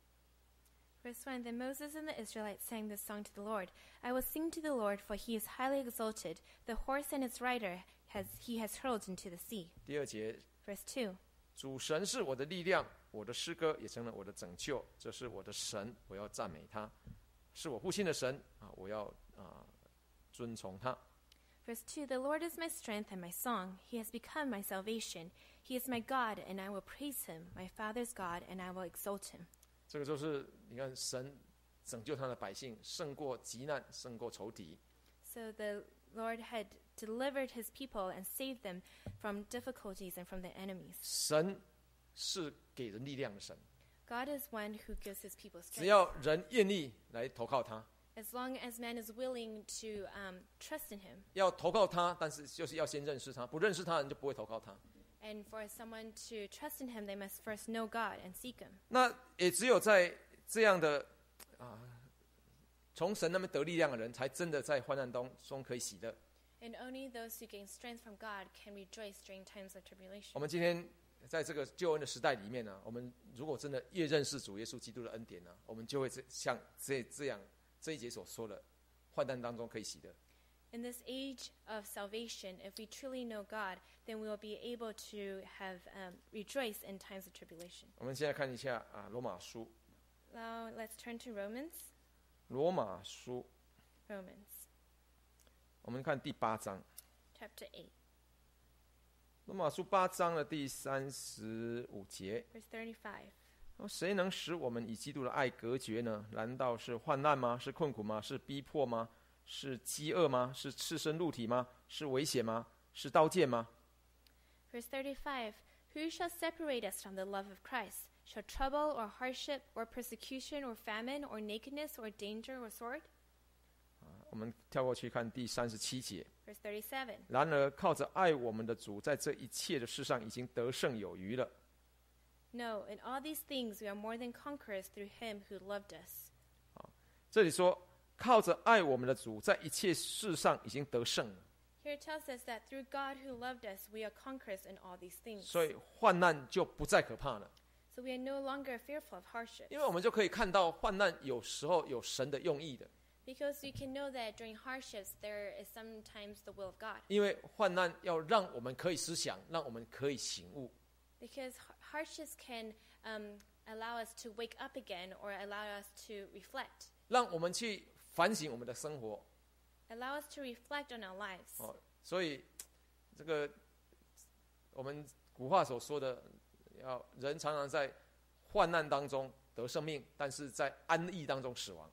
Verse one, Then Moses and the Israelites sang this song to the Lord. I will sing to the Lord, for he is highly exalted. The horse and its rider has he has hurled into the sea. 第二节， Verse two, 主神是我的力量，我的诗歌也成了我的拯救。这是我的神，我要赞美他，是我父亲的神啊，我要啊尊崇他。 Verse two, The Lord is my strength and my song. He has become my salvation. He is my God, and I will praise him, my father's God, and I will exalt him. 这个就是你看神拯救他的百姓，胜过急难，胜过仇敌。 So the Lord had delivered his people and saved them from difficulties and from their enemies. 神是给人力量的神， God is one who gives his people 只 strength. 要人愿意来投靠他， As long as man is willing to um, trust in him. 要投靠他，但是就是要先认识他，不认识他人就不会投靠他。 And for someone to trust in him, they must first know God and seek him. 那也只有在这样的啊，从神那边得力量的人，才真的在患难当中可以喜乐。 And only those who gain strength from God can rejoice during times of tribulation. 我们今天在这个救恩的时代里面呢、我们如果真的越认识主耶稣基督的恩典呢、我们就会这像这这样这一节所说的，患难当中可以喜乐。 In this age of salvation, if we truly know God, then we will be able to have um, rejoice in times of tribulation. 我们现在看一下啊，罗马书， Now let's turn to Romans. 罗马书， Romans 我们看第八章， chapter eight, 罗马书八章的第三十五节。 verse thirty-five. 说谁能使我们以基督的爱隔绝呢？难道是患难吗？是困苦吗？是逼迫吗？是饥饿吗？是赤身露体吗？是危险吗？是刀剑吗？ Verse thirty-five. Who shall separate us from the love of Christ? Shall trouble or hardship or persecution or famine or nakedness or danger or sword? 我们跳过去看第三十七节。 Verse thirty-seven. 然而靠着爱我们的主，在这一切的事上已经得胜有余了。 No, in all these things we are more than conquerors through him who loved us. 这里说靠着爱我们的主，在一切事上已经得胜了。 Here it tells us that through God who loved us, we are conquerors in all these things. 所以患难就不再可怕了， So we are no longer fearful of hardship. 因为我们就可以看到患难有时候有神的用意的。 Because we can know that during hardships, there is sometimes the will of God. 因为患难要让我们可以思想，让我们可以醒悟。 Because har- hardships can um, allow us to wake up again or allow us to reflect. 让我们去反省我们的生活， Allow us to reflect on our lives. 哦，所以这个我们古话所说的，要人常常在患难当中得生命，但是在安逸当中死亡。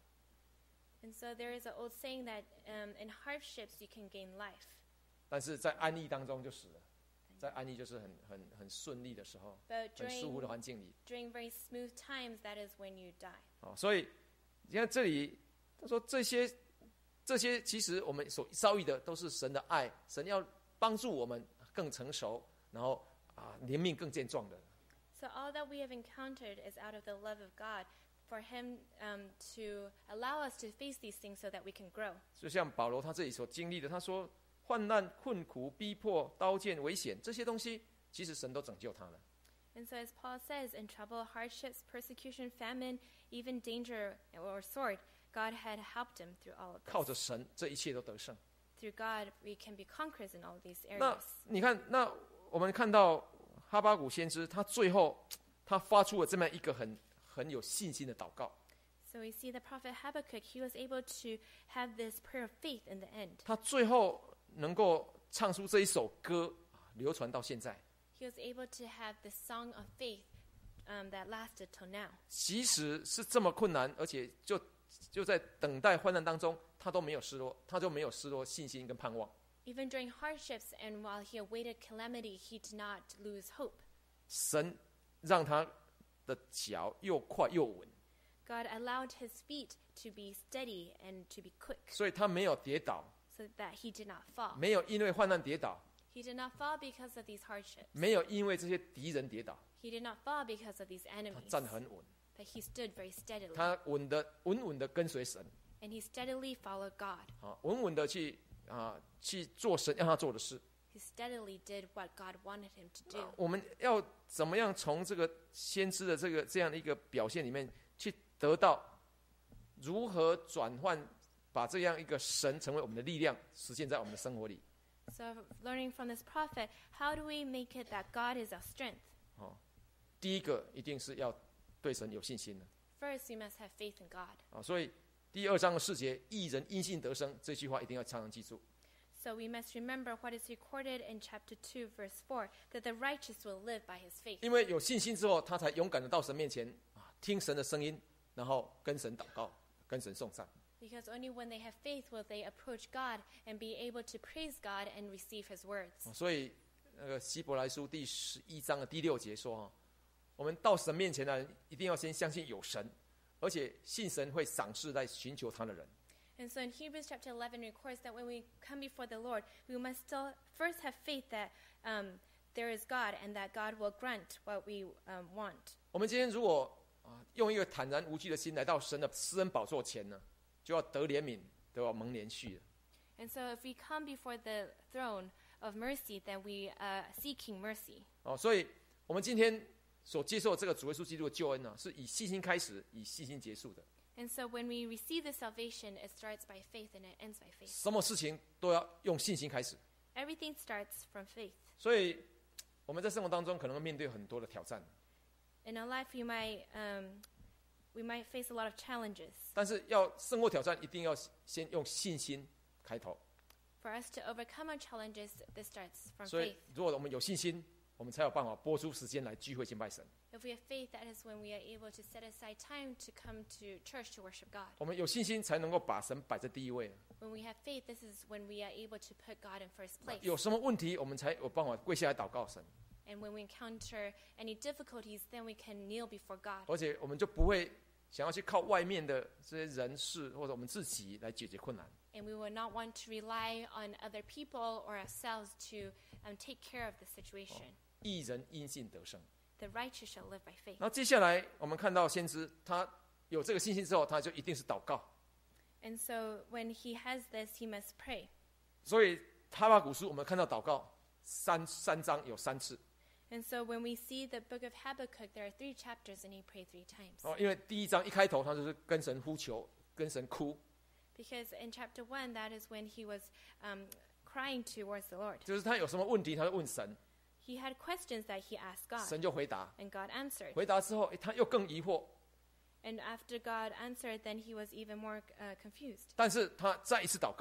And so there is an old saying that um, in hardships you can gain life. 但是在安逸当中就死了，在安逸就是很很很顺利的时候， But 很舒服 during, 的环境里。 during very smooth times, that is when you die. 哦，所以你看这里他说这些这些其实我们所遭遇的都是神的爱，神要帮助我们更成熟，然后啊怜悯更健壮的。 So all that we have encountered is out of the love of God for Him um, to allow us to face these things so that we can grow. 就像保罗他这里所经历的，他说患难、困苦、逼迫、刀剑、危险这些东西，其实神都拯救他了。 And so as Paul says, in trouble, hardships, persecution, famine, even danger or sword, God had helped him through all of 靠 this. 着神，这一切都得胜。 Through God, we can be conquerors in all these 那 areas. 你看，那我们看到哈巴谷先知，他最后他发出了这么一个很很有信心的祷告。 So we see the prophet Habakkuk, he was able to have this prayer of faith in the end. 他最后能够唱出这一首歌，流传到现在。 He was able to have this song of faith um, that lasted till now. 即使是这么困难，而且就就在等待患难当中，他都没有失落，他就没有失落信心跟盼望。 Even during hardships and while he awaited calamity, he did not lose hope. 神让他的脚又快又稳， God allowed his feet to be steady and to be quick 所以他没有跌倒， so that he did not fall. 没有因为患难跌倒， He did not fall because of these hardships. 没有因为这些敌人跌倒， He did not fall because of these 他 enemies. 站得很稳， But he stood very steadily. 他稳的稳稳的跟随神， And he steadily followed God. 啊，稳稳的去啊去做神让他做的事。 He steadily did what God wanted him to do. 我们要怎么样从这个先知的这个这样的一个表现里面去得到如何转换，把这样一个神成为我们的力量，实现在我们的生活里。 So learning from this prophet, how do we make it that God is our strength? 哦，第一个一定是要对神有信心的 First, we must have faith in God. 啊，所以第二章的四节“义人因信得生”这句话一定要常常记住。 So we must remember what is recorded in chapter two, verse four, that the righteous will live by his faith. 因为有信心之后，他才勇敢的到神面前啊，听神的声音，然后跟神祷告，跟神颂赞。 Because only when they have faith will they approach God and be able to praise God and receive his words. 所以那个希伯来书第十一章的第六节说哈，我们到神面前的人一定要先相信有神，而且信神会赏赐在寻求他的人。 And so in Hebrews chapter eleven records that when we come before the Lord, we must still first have faith that um, there is God and that God will grant what we um, want. 我们今天如果啊用一个坦然无惧的心来到神的施恩宝座前呢，就要得怜悯，都要蒙连续了。 And so if we come before the throne of mercy, then we are seeking mercy. 哦，所以我们今天所接受这个主耶稣基督的救恩呢，是以信心开始，以信心结束的。 And so when we receive the salvation, it starts by faith and it ends by faith. 什么事情都要用信心开始。 Everything starts from faith. 所以我们在生活当中可能会面对很多的挑战， In our life, we might um, we might face a lot of challenges. 但是要胜过挑战，一定要先用信心开头。 For us to overcome our challenges, this starts from 所 faith. 以，如果我们有信心，我们才有办法拨出时间来聚会敬拜神。 If we have faith, that is when we are able to set aside time to come to church to worship God. 我们有信心，才能够把神摆在第一位。 When we have faith, this is when we are able to put God in first place. 有什么问题，我们才有办法跪下来祷告神， And when we encounter any difficulties, then we can kneel before God. 而且我们就不会想要去靠外面的这些人事或者我们自己来解决困难。 And we will not want to rely on other people or ourselves to um, take care of the situation. 义人因信得生。 The righteous shall live by faith. 那接下来我们看到先知，他有这个信心之后，他就一定是祷告。 And so when he has this, he must pray. 所以哈巴谷书我们看到祷告三三章有三次 And so when we see the book of Habakkuk, there are three chapters and he prayed three times. 哦，因为第一章一开头他就是跟神呼求，跟神哭， Because in chapter one, that is when he was um, crying towards the Lord. 就是他有什么问题，他就问神， He had questions that he asked God, 神就回答。 and God answered. 回答之后，诶他又更疑惑， And after God answered, then he was even more uh, confused. 但是他再一次祷告，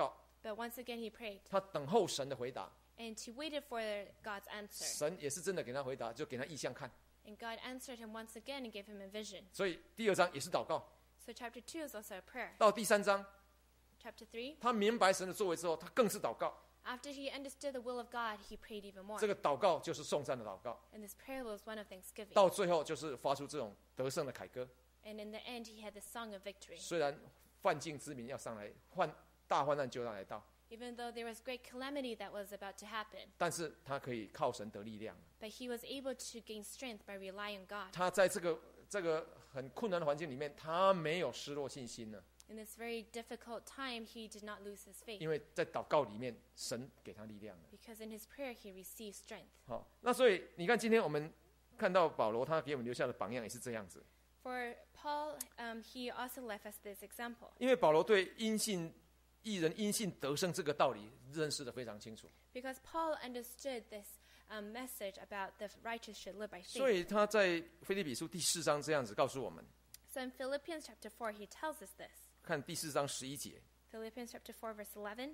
But once again he prayed, 他等候神的回答， and he waited for God's answer. 神也是真的给他回答，就给他意象看。 And God answered him once again and gave him a vision. 所以第二章也是祷告， So chapter two is also a prayer. 到第三章， Chapter three, 他明白神的作为之后，他更是祷告。 after he understood the will of God, he prayed even more. 这个祷告就是颂赞的祷告， And this prayer was one of thanksgiving. 到最后就是发出这种得胜的凯歌。 And in the end, he had the song of victory. 虽然犯境之民要上来，患大患难就要来到， Even though there was great calamity that was about to happen, 但是他可以靠神得力量。 but he was able to gain strength by relying on God. 他在这个这个很困难的环境里面，他没有失落信心呢， In this very difficult time, he did not lose his faith 因为在祷告里面，神给他力量了。 because in his prayer, he received strength. 好，那所以你看，今天我们看到保罗他给我们留下的榜样也是这样子， For Paul, um, he also left us this example 因为保罗对因信义人因信得胜这个道理认识得非常清楚， because Paul understood this um, message about the righteous should live by 所 faith. 以他在腓立比书第四章这样子告诉我们， So in Philippians chapter four, he tells us this. 看第四章十一节， Philippians chapter four, verse eleven.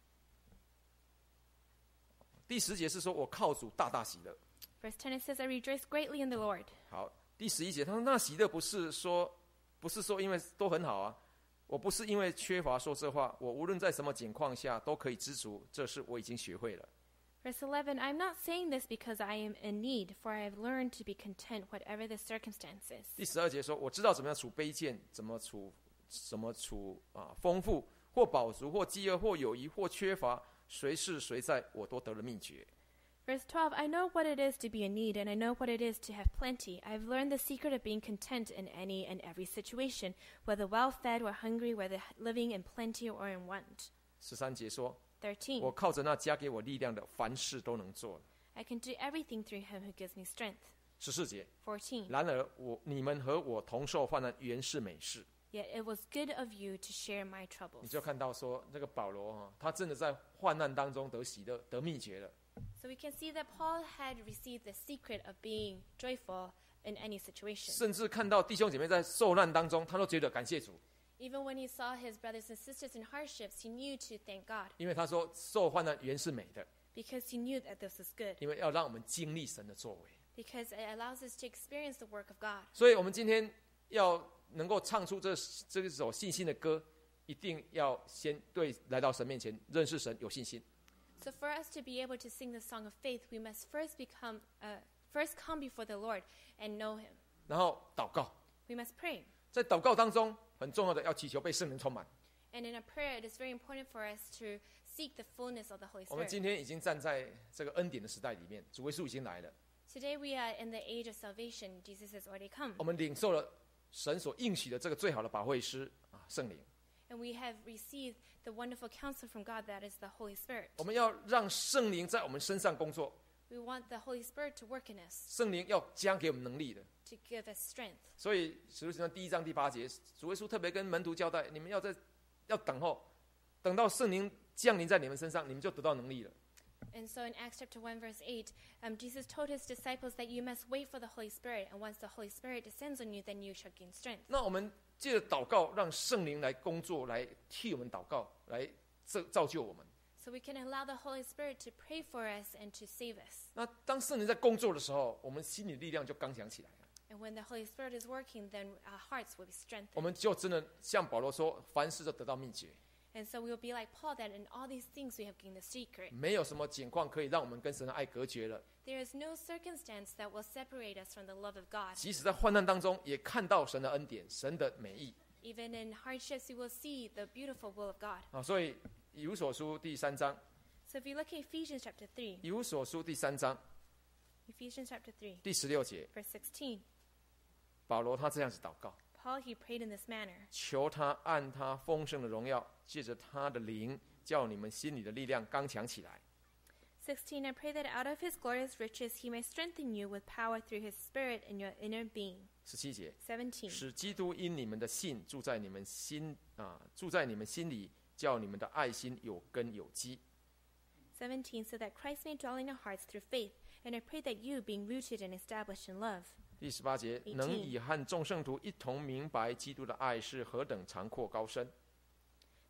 第十节是说我靠主大大喜乐。 Verse ten, it says, I rejoice greatly in the Lord. 好，第十一节他说那喜乐不是说不是说因为都很好啊，我不是因为缺乏说这话，我无论在什么境况下都可以知足，这是我已经学会了。 Verse eleven, I'm not saying this because I am in need, for I have learned to be content whatever the circumstances. 第十二节说我知道怎么样处卑贱，怎么处怎么处啊丰富，或饱足，或饥饿，或有余，或缺乏，谁是谁在，我都得了秘诀。 Verse twelve, I know what it is to be in need, and I know what it is to have plenty. I've learned the secret of being content in any and every situation, whether well-fed or hungry, whether living in plenty or in want. 十三节说 thirteen, 我靠着那加给我力量的，凡事都能做了。 I can do everything through him who gives me strength. 十四节 fourteen, 然而我你们和我同受患难，原是美事。 yet it was good of you to share my 你 troubles. 就看到说这个保罗哈，他真的在患难当中得喜乐，得秘诀了。 So we can see that Paul had received the secret of being joyful in any situation. 甚至看到弟兄姐妹在受难当中，他都觉得感谢主， Even when he saw his brothers and sisters in hardships, he knew to thank God 因为他说受患难原是美的， because he knew that this was good, 因为要让我们经历神的作为。 because it allows us to experience the work of God. 所以我们今天要能够唱出这这首信心的歌，一定要先对来到神面前认识神有信心。 So for us to be able to sing the song of faith, we must first become, uh, first come before the Lord and know Him. 然后祷告， We must pray. 在祷告当中很重要的要祈求被圣灵充满。 And in a prayer, it is very important for us to seek the fullness of the Holy 我们 Spirit. 今天已经站在这个恩典的时代里面，主耶稣已经来了， Today we are in the age of salvation. Jesus has already come. 我们领受了神所应许的这个最好的保惠师啊，圣灵。 And we have received the wonderful counsel from God that is the Holy Spirit. 我们要让圣灵在我们身上工作， We want the Holy Spirit to work in us, 圣灵要加给我们能力的。 to give us strength. 所以使徒行传第一章第八节，主耶稣特别跟门徒交代，你们要在要等候，等到圣灵降临在你们身上，你们就得到能力了。 And so in Acts chapter one, verse eight, um, Jesus told his disciples that you must wait for the Holy Spirit, and once the Holy Spirit descends on you, then you shall gain strength. 那我们借着祷告，让圣灵来工作，来替我们祷告，来造造就我们。 So we can allow the Holy Spirit to pray for us and to save us. 那当圣灵在工作的时候，我们心里力量就刚强起来了。 And when the Holy Spirit is working, then our hearts will be 我 strengthened. 们就真的像保罗说，凡事都得到秘诀， And so we will be like Paul, that in all these things we have gained the secret. 没有什么情况可以让我们跟神的爱隔绝了。 There is no circumstance that will separate us from the love of God. 即使在患难当中，也看到神的恩典、神的美意 Even in hardships, we will see the beautiful will of God. 啊。所以以弗所书第三章， So if you look at Ephesians chapter three, 以弗所书第三章 Ephesians chapter three, 第十六节， verse sixteen, 保罗他这样子祷告， Paul, he prayed in this manner. 求他按他丰盛的荣耀，借着他的灵，叫你们心里的力量刚强起来。 sixteen, I pray that out of his glorious riches he may strengthen you with power through his Spirit in your inner being. 十七节， seventeen, 使基督因你们的信住在你们心啊，住在你们心里，叫你们的爱心有根有基。 seventeen, so that Christ may dwell in your hearts through faith. And I pray that you, being rooted and established in love. 第十八节，能以和众圣徒一同明白基督的爱是何等长阔高深。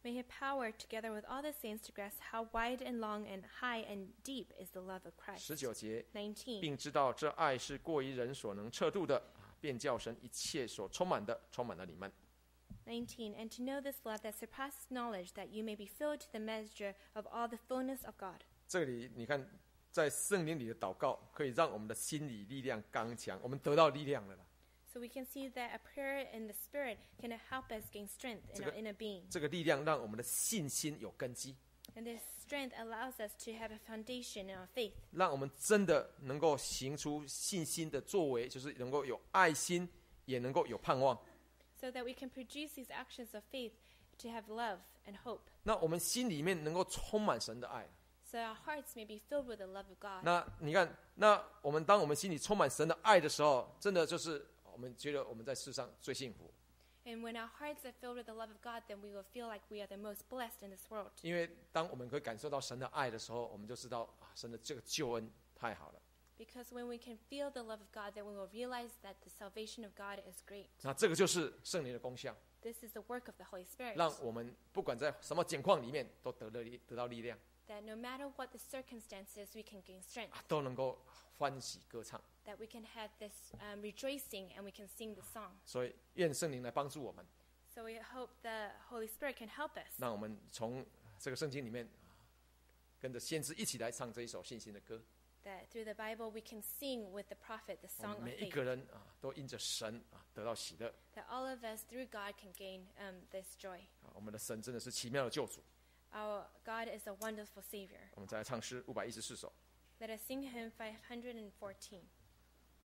May he have power, together with all the saints, to grasp how wide and long and high and deep is the love of Christ. 十九节， nineteen. 并知道这爱是过于人所能测度的，便叫神一切所充满的充满了你们。 nineteen. And to know this love that surpasses knowledge, that you may be filled to the measure of all the fullness of God. 这里你看，在圣灵里的祷告，可以让我们的心理力量刚强，我们得到力量了啦。 So we can see that a prayer in the Spirit can help us gain strength in our inner being. 这个力量让我们的信心有根基， And this strength allows us to have a foundation in our faith, 让我们真的能够行出信心的作为，就是能够有爱心，也能够有盼望。 so that we can produce these actions of faith to have love and hope. 那我们心里面能够充满神的爱。 So our hearts may be filled with the love of God. 那你看，那我们当我们心里充满神的爱的时候，真的就是我们觉得我们在世上最幸福。 And when our hearts are filled with the love of God, then we will feel like we are the most blessed in this world. 因为当我们可以感受到神的爱的时候，我们就知道啊，神的这个救恩太好了。 Because when we can feel the love of God, then we will realize that the salvation of God is great. 那这个就是圣灵的功效， This is the work of the Holy Spirit. 让我们不管在什么境况里面，都得了力得到力量 That no matter what the circumstances, we can gain strength. 啊，都能够欢喜歌唱。 That we can have this um, rejoicing and we can sing the song. 所以愿圣灵来帮助我们， So we hope the Holy Spirit can help us. 让我们从这个圣经里面跟着先知一起来唱这一首信心的歌。 That through the Bible we can sing with the prophet the 我 song 们 of 每一 faith. 个人啊，都因着神啊得到喜乐 That all of us through God can gain um, this joy. 啊。我们的神真的是奇妙的救主。 Our God is a wonderful Savior. 我们再来唱诗五百一十四首。 Let us sing hymn five hundred fourteen.